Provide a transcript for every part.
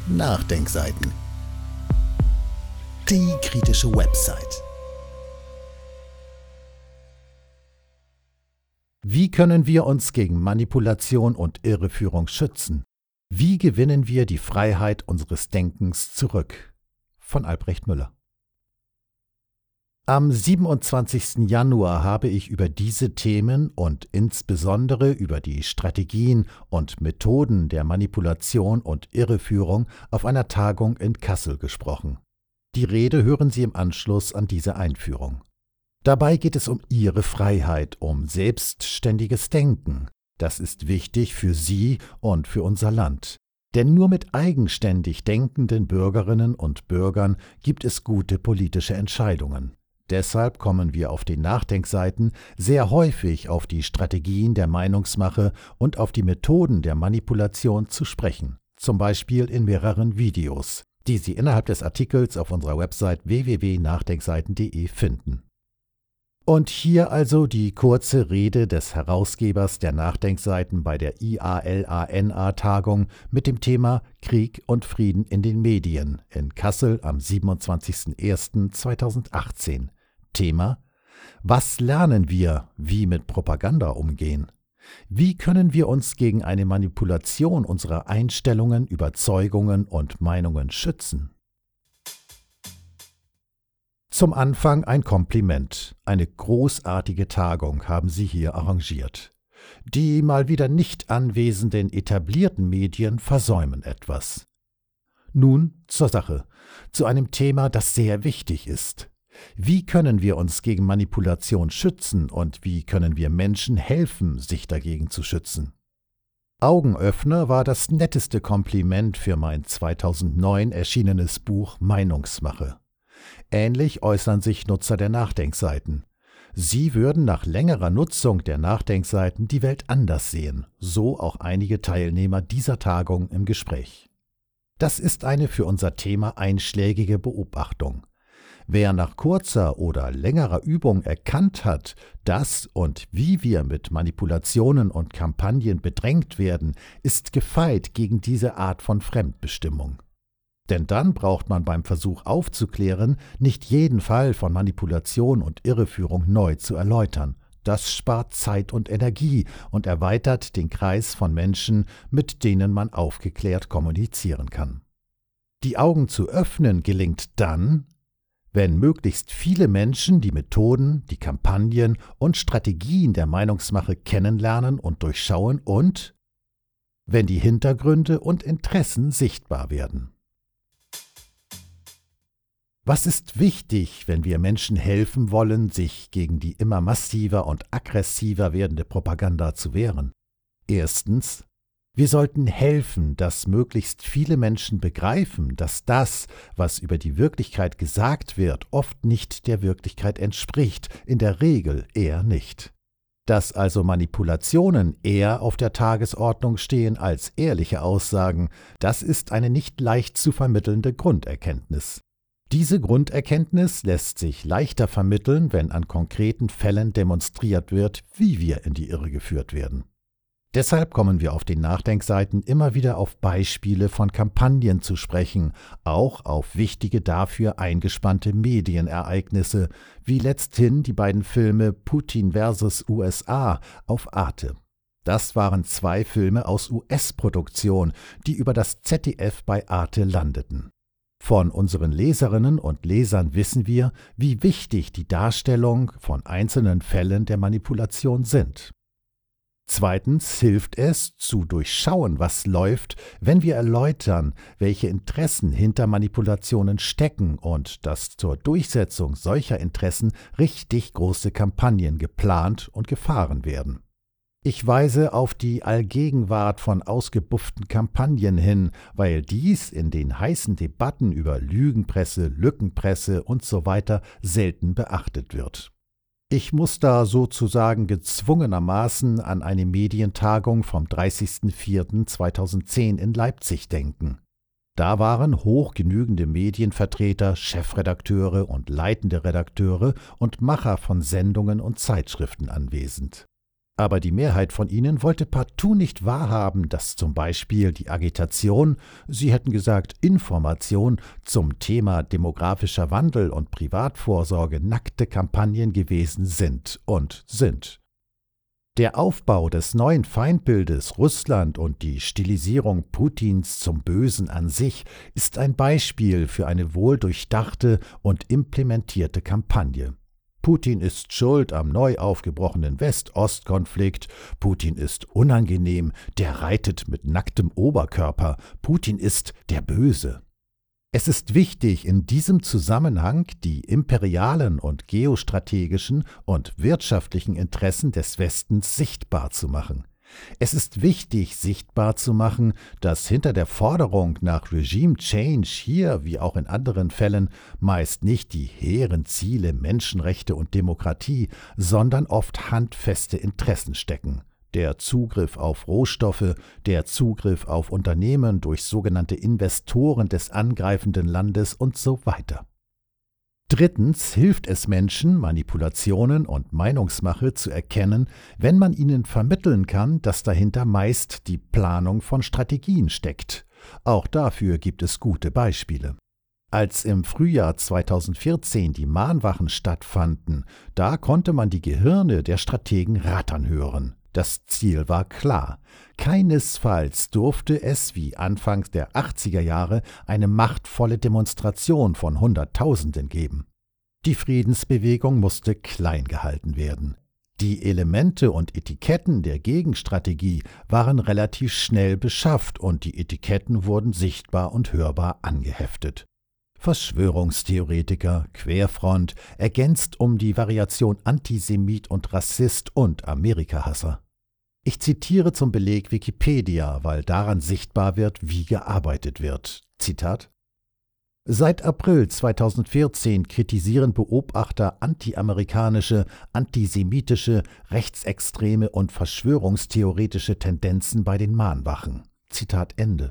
Nachdenkseiten. Die kritische Website. Wie können wir uns gegen Manipulation und Irreführung schützen? Wie gewinnen wir die Freiheit unseres Denkens zurück? Von Albrecht Müller. Am 27. Januar habe ich über diese Themen und insbesondere über die Strategien und Methoden der Manipulation und Irreführung auf einer Tagung in Kassel gesprochen. Die Rede hören Sie im Anschluss an diese Einführung. Dabei geht es um Ihre Freiheit, um selbstständiges Denken. Das ist wichtig für Sie und für unser Land. Denn nur mit eigenständig denkenden Bürgerinnen und Bürgern gibt es gute politische Entscheidungen. Deshalb kommen wir auf den Nachdenkseiten sehr häufig auf die Strategien der Meinungsmache und auf die Methoden der Manipulation zu sprechen, zum Beispiel in mehreren Videos, die Sie innerhalb des Artikels auf unserer Website www.nachdenkseiten.de finden. Und hier also die kurze Rede des Herausgebers der Nachdenkseiten bei der IALANA-Tagung mit dem Thema Krieg und Frieden in den Medien in Kassel am 27.01.2018. Thema: Was lernen wir, wie mit Propaganda umgehen? Wie können wir uns gegen eine Manipulation unserer Einstellungen, Überzeugungen und Meinungen schützen? Zum Anfang ein Kompliment. Eine großartige Tagung haben Sie hier arrangiert. Die mal wieder nicht anwesenden etablierten Medien versäumen etwas. Nun zur Sache, zu einem Thema, das sehr wichtig ist. Wie können wir uns gegen Manipulation schützen und wie können wir Menschen helfen, sich dagegen zu schützen? Augenöffner war das netteste Kompliment für mein 2009 erschienenes Buch Meinungsmache. Ähnlich äußern sich Nutzer der Nachdenkseiten. Sie würden nach längerer Nutzung der Nachdenkseiten die Welt anders sehen, so auch einige Teilnehmer dieser Tagung im Gespräch. Das ist eine für unser Thema einschlägige Beobachtung. Wer nach kurzer oder längerer Übung erkannt hat, dass und wie wir mit Manipulationen und Kampagnen bedrängt werden, ist gefeit gegen diese Art von Fremdbestimmung. Denn dann braucht man beim Versuch aufzuklären, nicht jeden Fall von Manipulation und Irreführung neu zu erläutern. Das spart Zeit und Energie und erweitert den Kreis von Menschen, mit denen man aufgeklärt kommunizieren kann. Die Augen zu öffnen gelingt dann, wenn möglichst viele Menschen die Methoden, die Kampagnen und Strategien der Meinungsmache kennenlernen und durchschauen und wenn die Hintergründe und Interessen sichtbar werden. Was ist wichtig, wenn wir Menschen helfen wollen, sich gegen die immer massiver und aggressiver werdende Propaganda zu wehren? Erstens: Wir sollten helfen, dass möglichst viele Menschen begreifen, dass das, was über die Wirklichkeit gesagt wird, oft nicht der Wirklichkeit entspricht, in der Regel eher nicht. Dass also Manipulationen eher auf der Tagesordnung stehen als ehrliche Aussagen, das ist eine nicht leicht zu vermittelnde Grunderkenntnis. Diese Grunderkenntnis lässt sich leichter vermitteln, wenn an konkreten Fällen demonstriert wird, wie wir in die Irre geführt werden. Deshalb kommen wir auf den Nachdenkseiten immer wieder auf Beispiele von Kampagnen zu sprechen, auch auf wichtige dafür eingespannte Medienereignisse, wie letzthin die beiden Filme Putin vs. USA auf Arte. Das waren 2 Filme aus US-Produktion, die über das ZDF bei Arte landeten. Von unseren Leserinnen und Lesern wissen wir, wie wichtig die Darstellung von einzelnen Fällen der Manipulation sind. Zweitens hilft es, zu durchschauen, was läuft, wenn wir erläutern, welche Interessen hinter Manipulationen stecken und dass zur Durchsetzung solcher Interessen richtig große Kampagnen geplant und gefahren werden. Ich weise auf die Allgegenwart von ausgebufften Kampagnen hin, weil dies in den heißen Debatten über Lügenpresse, Lückenpresse usw. selten beachtet wird. Ich muss da sozusagen gezwungenermaßen an eine Medientagung vom 30.04.2010 in Leipzig denken. Da waren hochgenügende Medienvertreter, Chefredakteure und leitende Redakteure und Macher von Sendungen und Zeitschriften anwesend. Aber die Mehrheit von ihnen wollte partout nicht wahrhaben, dass zum Beispiel die Agitation, sie hätten gesagt Information, zum Thema demografischer Wandel und Privatvorsorge nackte Kampagnen gewesen sind und sind. Der Aufbau des neuen Feindbildes Russland und die Stilisierung Putins zum Bösen an sich ist ein Beispiel für eine wohldurchdachte und implementierte Kampagne. Putin ist schuld am neu aufgebrochenen West-Ost-Konflikt, Putin ist unangenehm, der reitet mit nacktem Oberkörper, Putin ist der Böse. Es ist wichtig, in diesem Zusammenhang die imperialen und geostrategischen und wirtschaftlichen Interessen des Westens sichtbar zu machen. Es ist wichtig, sichtbar zu machen, dass hinter der Forderung nach Regime Change hier wie auch in anderen Fällen meist nicht die hehren Ziele Menschenrechte und Demokratie, sondern oft handfeste Interessen stecken. Der Zugriff auf Rohstoffe, der Zugriff auf Unternehmen durch sogenannte Investoren des angreifenden Landes und so weiter. Drittens hilft es Menschen, Manipulationen und Meinungsmache zu erkennen, wenn man ihnen vermitteln kann, dass dahinter meist die Planung von Strategien steckt. Auch dafür gibt es gute Beispiele. Als im Frühjahr 2014 die Mahnwachen stattfanden, da konnte man die Gehirne der Strategen rattern hören. Das Ziel war klar. Keinesfalls durfte es wie Anfang der 80er Jahre eine machtvolle Demonstration von Hunderttausenden geben. Die Friedensbewegung musste klein gehalten werden. Die Elemente und Etiketten der Gegenstrategie waren relativ schnell beschafft und die Etiketten wurden sichtbar und hörbar angeheftet. Verschwörungstheoretiker, Querfront, ergänzt um die Variation Antisemit und Rassist und Amerikahasser. Ich zitiere zum Beleg Wikipedia, weil daran sichtbar wird, wie gearbeitet wird. Zitat: Seit April 2014 kritisieren Beobachter antiamerikanische, antisemitische, rechtsextreme und verschwörungstheoretische Tendenzen bei den Mahnwachen. Zitat Ende.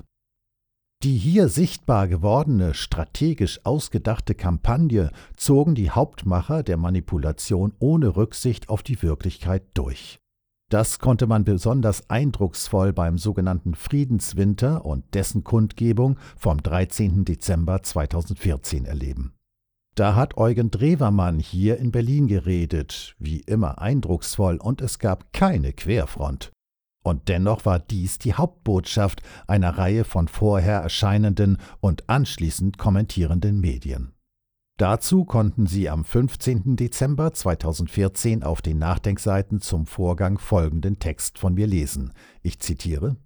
Die hier sichtbar gewordene, strategisch ausgedachte Kampagne zogen die Hauptmacher der Manipulation ohne Rücksicht auf die Wirklichkeit durch. Das konnte man besonders eindrucksvoll beim sogenannten Friedenswinter und dessen Kundgebung vom 13. Dezember 2014 erleben. Da hat Eugen Drewermann hier in Berlin geredet, wie immer eindrucksvoll, und es gab keine Querfront. Und dennoch war dies die Hauptbotschaft einer Reihe von vorher erscheinenden und anschließend kommentierenden Medien. Dazu konnten Sie am 15. Dezember 2014 auf den Nachdenkseiten zum Vorgang folgenden Text von mir lesen. Ich zitiere: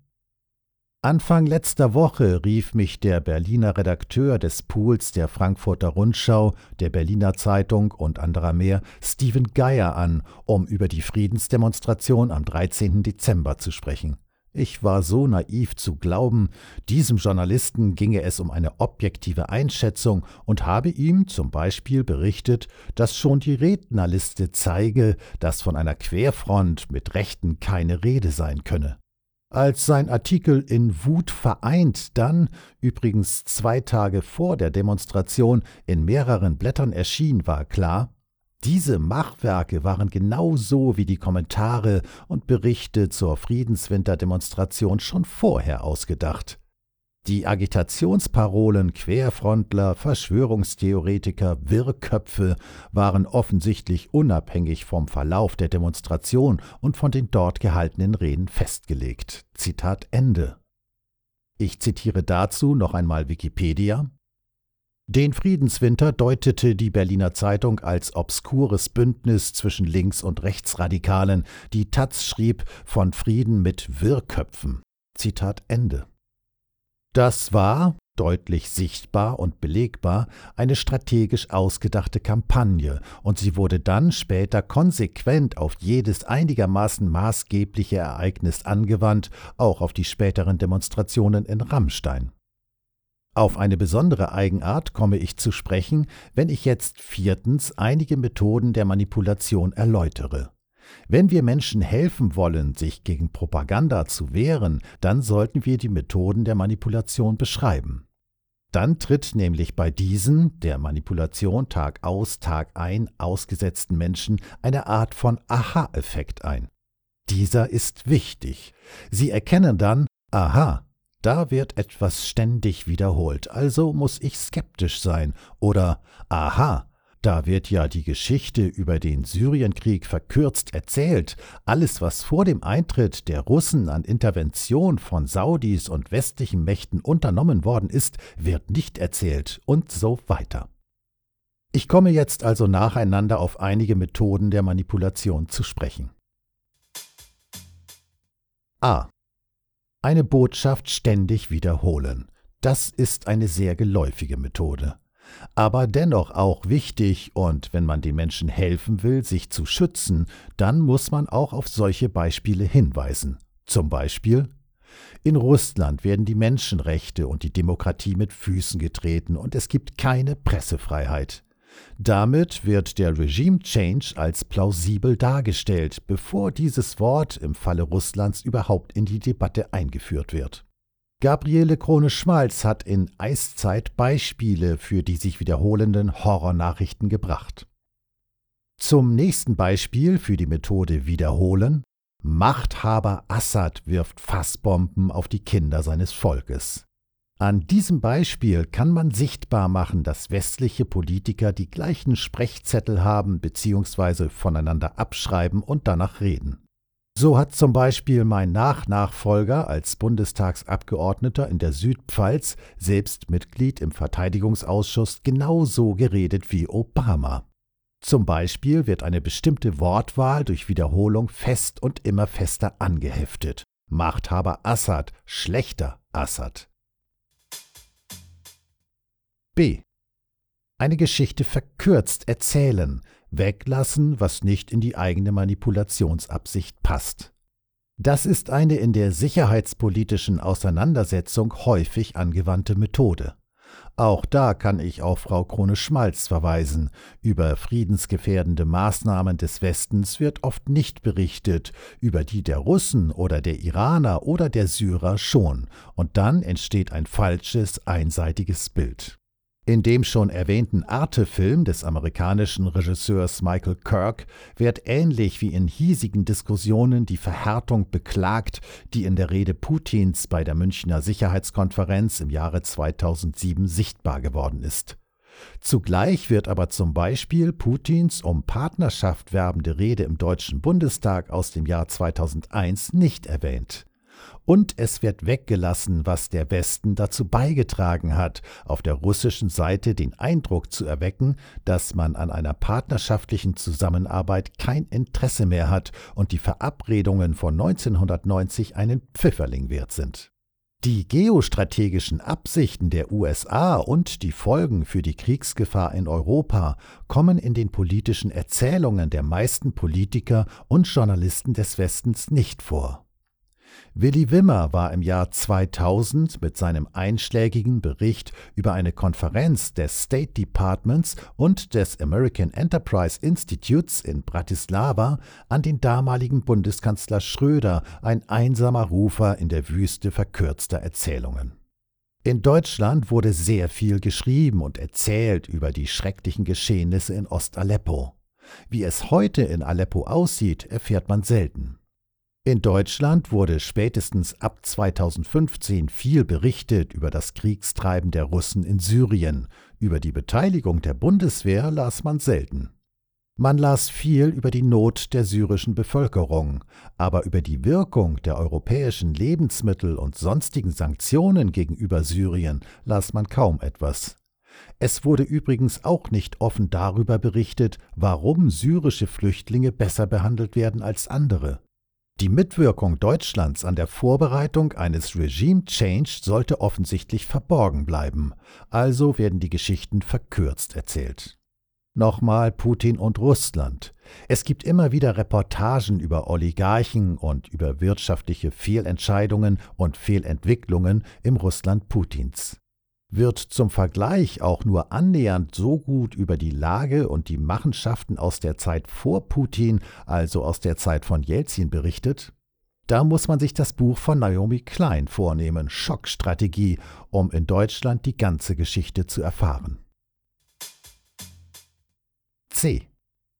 Anfang letzter Woche rief mich der Berliner Redakteur des Pools der Frankfurter Rundschau, der Berliner Zeitung und anderer mehr, Steven Geier an, um über die Friedensdemonstration am 13. Dezember zu sprechen. Ich war so naiv zu glauben, diesem Journalisten ginge es um eine objektive Einschätzung und habe ihm zum Beispiel berichtet, dass schon die Rednerliste zeige, dass von einer Querfront mit Rechten keine Rede sein könne. Als sein Artikel in Wut vereint dann, übrigens 2 Tage vor der Demonstration, in mehreren Blättern erschien, war klar: Diese Machwerke waren genauso wie die Kommentare und Berichte zur Friedenswinterdemonstration schon vorher ausgedacht. Die Agitationsparolen Querfrontler, Verschwörungstheoretiker, Wirrköpfe waren offensichtlich unabhängig vom Verlauf der Demonstration und von den dort gehaltenen Reden festgelegt. Zitat Ende. Ich zitiere dazu noch einmal Wikipedia. Den Friedenswinter deutete die Berliner Zeitung als obskures Bündnis zwischen Links- und Rechtsradikalen. Die taz schrieb von Frieden mit Wirrköpfen. Zitat Ende. Das war, deutlich sichtbar und belegbar, eine strategisch ausgedachte Kampagne, und sie wurde dann später konsequent auf jedes einigermaßen maßgebliche Ereignis angewandt, auch auf die späteren Demonstrationen in Rammstein. Auf eine besondere Eigenart komme ich zu sprechen, wenn ich jetzt 4. einige Methoden der Manipulation erläutere. Wenn wir Menschen helfen wollen, sich gegen Propaganda zu wehren, dann sollten wir die Methoden der Manipulation beschreiben. Dann tritt nämlich bei diesen, der Manipulation Tag aus, Tag ein, ausgesetzten Menschen eine Art von Aha-Effekt ein. Dieser ist wichtig. Sie erkennen dann, aha, da wird etwas ständig wiederholt, also muss ich skeptisch sein. Oder, aha, da wird ja die Geschichte über den Syrienkrieg verkürzt erzählt. Alles, was vor dem Eintritt der Russen an Intervention von Saudis und westlichen Mächten unternommen worden ist, wird nicht erzählt und so weiter. Ich komme jetzt also nacheinander auf einige Methoden der Manipulation zu sprechen. A. Eine Botschaft ständig wiederholen. Das ist eine sehr geläufige Methode. Aber dennoch auch wichtig, und wenn man den Menschen helfen will, sich zu schützen, dann muss man auch auf solche Beispiele hinweisen. Zum Beispiel: In Russland werden die Menschenrechte und die Demokratie mit Füßen getreten und es gibt keine Pressefreiheit. Damit wird der Regime Change als plausibel dargestellt, bevor dieses Wort im Falle Russlands überhaupt in die Debatte eingeführt wird. Gabriele Krone-Schmalz hat in Eiszeit Beispiele für die sich wiederholenden Horrornachrichten gebracht. Zum nächsten Beispiel für die Methode Wiederholen: Machthaber Assad wirft Fassbomben auf die Kinder seines Volkes. An diesem Beispiel kann man sichtbar machen, dass westliche Politiker die gleichen Sprechzettel haben bzw. voneinander abschreiben und danach reden. So hat zum Beispiel mein Nachfolger als Bundestagsabgeordneter in der Südpfalz, selbst Mitglied im Verteidigungsausschuss, genauso geredet wie Obama. Zum Beispiel wird eine bestimmte Wortwahl durch Wiederholung fest und immer fester angeheftet. Machthaber Assad, schlechter Assad. B. Eine Geschichte verkürzt erzählen, weglassen, was nicht in die eigene Manipulationsabsicht passt. Das ist eine in der sicherheitspolitischen Auseinandersetzung häufig angewandte Methode. Auch da kann ich auf Frau Krone-Schmalz verweisen. Über friedensgefährdende Maßnahmen des Westens wird oft nicht berichtet, über die der Russen oder der Iraner oder der Syrer schon, und dann entsteht ein falsches, einseitiges Bild. In dem schon erwähnten Arte-Film des amerikanischen Regisseurs Michael Kirk wird ähnlich wie in hiesigen Diskussionen die Verhärtung beklagt, die in der Rede Putins bei der Münchner Sicherheitskonferenz im Jahre 2007 sichtbar geworden ist. Zugleich wird aber zum Beispiel Putins um Partnerschaft werbende Rede im Deutschen Bundestag aus dem Jahr 2001 nicht erwähnt. Und es wird weggelassen, was der Westen dazu beigetragen hat, auf der russischen Seite den Eindruck zu erwecken, dass man an einer partnerschaftlichen Zusammenarbeit kein Interesse mehr hat und die Verabredungen von 1990 einen Pfifferling wert sind. Die geostrategischen Absichten der USA und die Folgen für die Kriegsgefahr in Europa kommen in den politischen Erzählungen der meisten Politiker und Journalisten des Westens nicht vor. Willi Wimmer war im Jahr 2000 mit seinem einschlägigen Bericht über eine Konferenz des State Departments und des American Enterprise Institutes in Bratislava an den damaligen Bundeskanzler Schröder ein einsamer Rufer in der Wüste verkürzter Erzählungen. In Deutschland wurde sehr viel geschrieben und erzählt über die schrecklichen Geschehnisse in Ost-Aleppo. Wie es heute in Aleppo aussieht, erfährt man selten. In Deutschland wurde spätestens ab 2015 viel berichtet über das Kriegstreiben der Russen in Syrien. Über die Beteiligung der Bundeswehr las man selten. Man las viel über die Not der syrischen Bevölkerung, aber über die Wirkung der europäischen Lebensmittel und sonstigen Sanktionen gegenüber Syrien las man kaum etwas. Es wurde übrigens auch nicht offen darüber berichtet, warum syrische Flüchtlinge besser behandelt werden als andere. Die Mitwirkung Deutschlands an der Vorbereitung eines Regime Change sollte offensichtlich verborgen bleiben, also werden die Geschichten verkürzt erzählt. Nochmal Putin und Russland. Es gibt immer wieder Reportagen über Oligarchen und über wirtschaftliche Fehlentscheidungen und Fehlentwicklungen im Russland Putins. Wird zum Vergleich auch nur annähernd so gut über die Lage und die Machenschaften aus der Zeit vor Putin, also aus der Zeit von Jelzin, berichtet? Da muss man sich das Buch von Naomi Klein vornehmen, Schockstrategie, um in Deutschland die ganze Geschichte zu erfahren. C.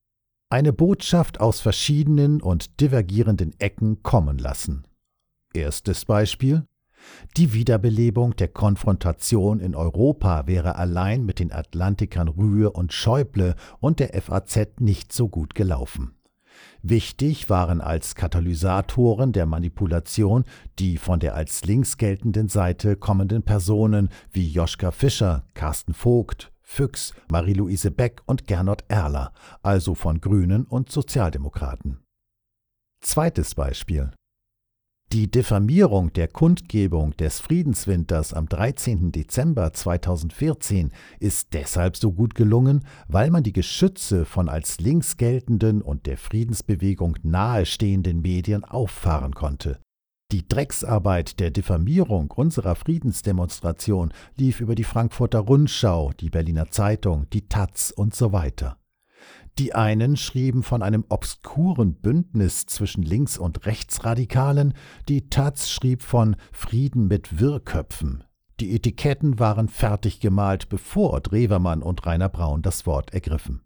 Eine Botschaft aus verschiedenen und divergierenden Ecken kommen lassen. Erstes Beispiel: Die Wiederbelebung der Konfrontation in Europa wäre allein mit den Atlantikern Rühe und Schäuble und der FAZ nicht so gut gelaufen. Wichtig waren als Katalysatoren der Manipulation die von der als links geltenden Seite kommenden Personen wie Joschka Fischer, Carsten Vogt, Füchs, Marie-Louise Beck und Gernot Erler, also von Grünen und Sozialdemokraten. Zweites Beispiel: Die Diffamierung der Kundgebung des Friedenswinters am 13. Dezember 2014 ist deshalb so gut gelungen, weil man die Geschütze von als links geltenden und der Friedensbewegung nahestehenden Medien auffahren konnte. Die Drecksarbeit der Diffamierung unserer Friedensdemonstration lief über die Frankfurter Rundschau, die Berliner Zeitung, die taz und so weiter. Die einen schrieben von einem obskuren Bündnis zwischen Links- und Rechtsradikalen, die taz schrieb von Frieden mit Wirrköpfen. Die Etiketten waren fertig gemalt, bevor Drewermann und Rainer Braun das Wort ergriffen.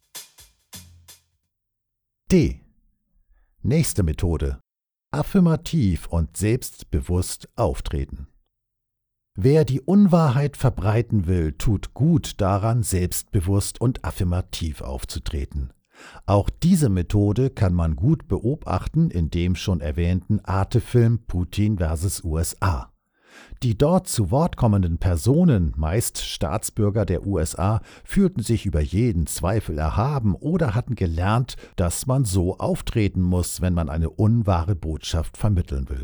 D. Nächste Methode: Affirmativ und selbstbewusst auftreten. Wer die Unwahrheit verbreiten will, tut gut daran, selbstbewusst und affirmativ aufzutreten. Auch diese Methode kann man gut beobachten in dem schon erwähnten Arte-Film Putin vs. USA. Die dort zu Wort kommenden Personen, meist Staatsbürger der USA, fühlten sich über jeden Zweifel erhaben oder hatten gelernt, dass man so auftreten muss, wenn man eine unwahre Botschaft vermitteln will.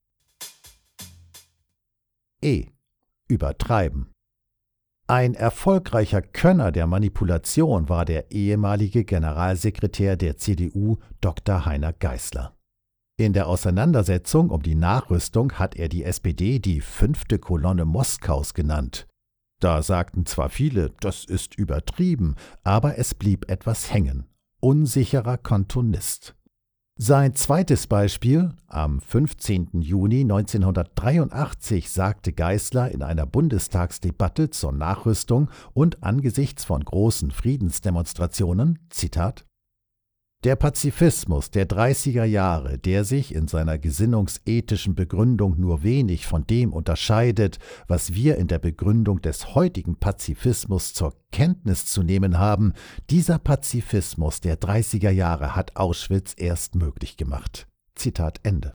E. Übertreiben. Ein erfolgreicher Könner der Manipulation war der ehemalige Generalsekretär der CDU Dr. Heiner Geißler. In der Auseinandersetzung um die Nachrüstung hat er die SPD die 5. Kolonne Moskaus genannt. Da sagten zwar viele, das ist übertrieben, aber es blieb etwas hängen. Unsicherer Kantonist. Sein zweites Beispiel: Am 15. Juni 1983 sagte Geißler in einer Bundestagsdebatte zur Nachrüstung und angesichts von großen Friedensdemonstrationen, Zitat: Der Pazifismus der 30er Jahre, der sich in seiner gesinnungsethischen Begründung nur wenig von dem unterscheidet, was wir in der Begründung des heutigen Pazifismus zur Kenntnis zu nehmen haben, dieser Pazifismus der 30er Jahre hat Auschwitz erst möglich gemacht. Zitat Ende.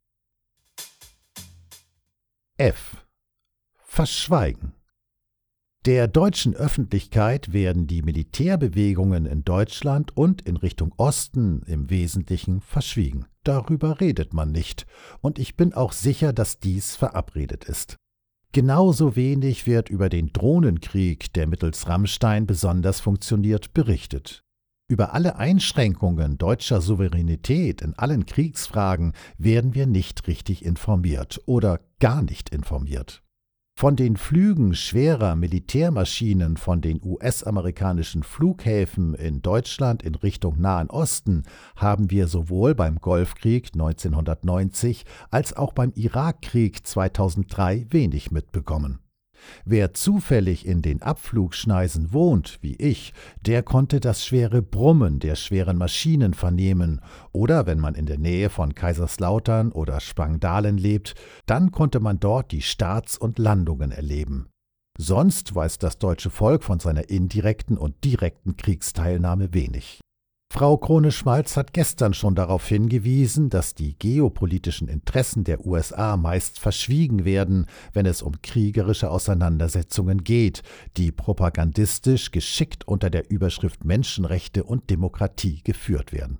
F. Verschweigen. Der deutschen Öffentlichkeit werden die Militärbewegungen in Deutschland und in Richtung Osten im Wesentlichen verschwiegen. Darüber redet man nicht, und ich bin auch sicher, dass dies verabredet ist. Genauso wenig wird über den Drohnenkrieg, der mittels Rammstein besonders funktioniert, berichtet. Über alle Einschränkungen deutscher Souveränität in allen Kriegsfragen werden wir nicht richtig informiert oder gar nicht informiert. Von den Flügen schwerer Militärmaschinen von den US-amerikanischen Flughäfen in Deutschland in Richtung Nahen Osten haben wir sowohl beim Golfkrieg 1990 als auch beim Irakkrieg 2003 wenig mitbekommen. Wer zufällig in den Abflugschneisen wohnt, wie ich, der konnte das schwere Brummen der schweren Maschinen vernehmen, oder wenn man in der Nähe von Kaiserslautern oder Spangdalen lebt, dann konnte man dort die Starts und Landungen erleben. Sonst weiß das deutsche Volk von seiner indirekten und direkten Kriegsteilnahme wenig. Frau Krone-Schmalz hat gestern schon darauf hingewiesen, dass die geopolitischen Interessen der USA meist verschwiegen werden, wenn es um kriegerische Auseinandersetzungen geht, die propagandistisch geschickt unter der Überschrift Menschenrechte und Demokratie geführt werden.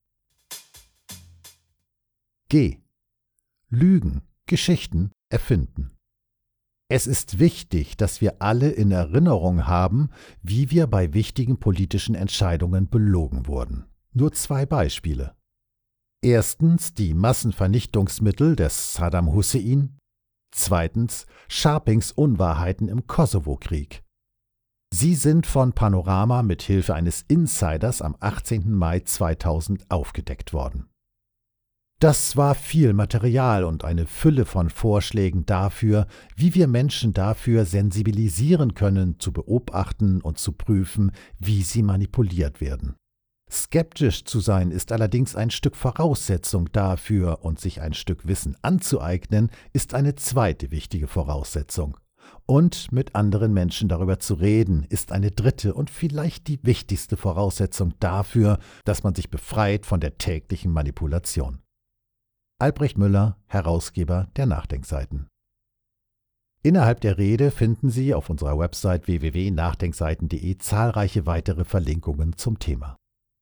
G. Lügen, Geschichten erfinden. Es ist wichtig, dass wir alle in Erinnerung haben, wie wir bei wichtigen politischen Entscheidungen belogen wurden. Nur 2 Beispiele. Erstens die Massenvernichtungsmittel des Saddam Hussein. Zweitens Scharpings Unwahrheiten im Kosovo-Krieg. Sie sind von Panorama mit Hilfe eines Insiders am 18. Mai 2000 aufgedeckt worden. Das war viel Material und eine Fülle von Vorschlägen dafür, wie wir Menschen dafür sensibilisieren können, zu beobachten und zu prüfen, wie sie manipuliert werden. Skeptisch zu sein ist allerdings ein Stück Voraussetzung dafür, und sich ein Stück Wissen anzueignen, ist eine zweite wichtige Voraussetzung. Und mit anderen Menschen darüber zu reden, ist eine dritte und vielleicht die wichtigste Voraussetzung dafür, dass man sich befreit von der täglichen Manipulation. Albrecht Müller, Herausgeber der Nachdenkseiten. Innerhalb der Rede finden Sie auf unserer Website www.nachdenkseiten.de zahlreiche weitere Verlinkungen zum Thema.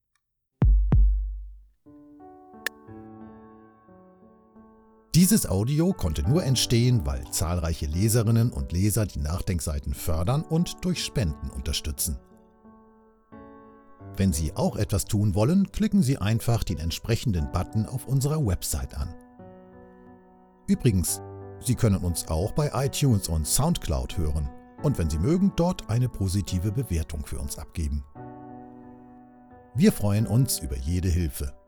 Dieses Audio konnte nur entstehen, weil zahlreiche Leserinnen und Leser die Nachdenkseiten fördern und durch Spenden unterstützen. Wenn Sie auch etwas tun wollen, klicken Sie einfach den entsprechenden Button auf unserer Website an. Übrigens, Sie können uns auch bei iTunes und SoundCloud hören und wenn Sie mögen, dort eine positive Bewertung für uns abgeben. Wir freuen uns über jede Hilfe.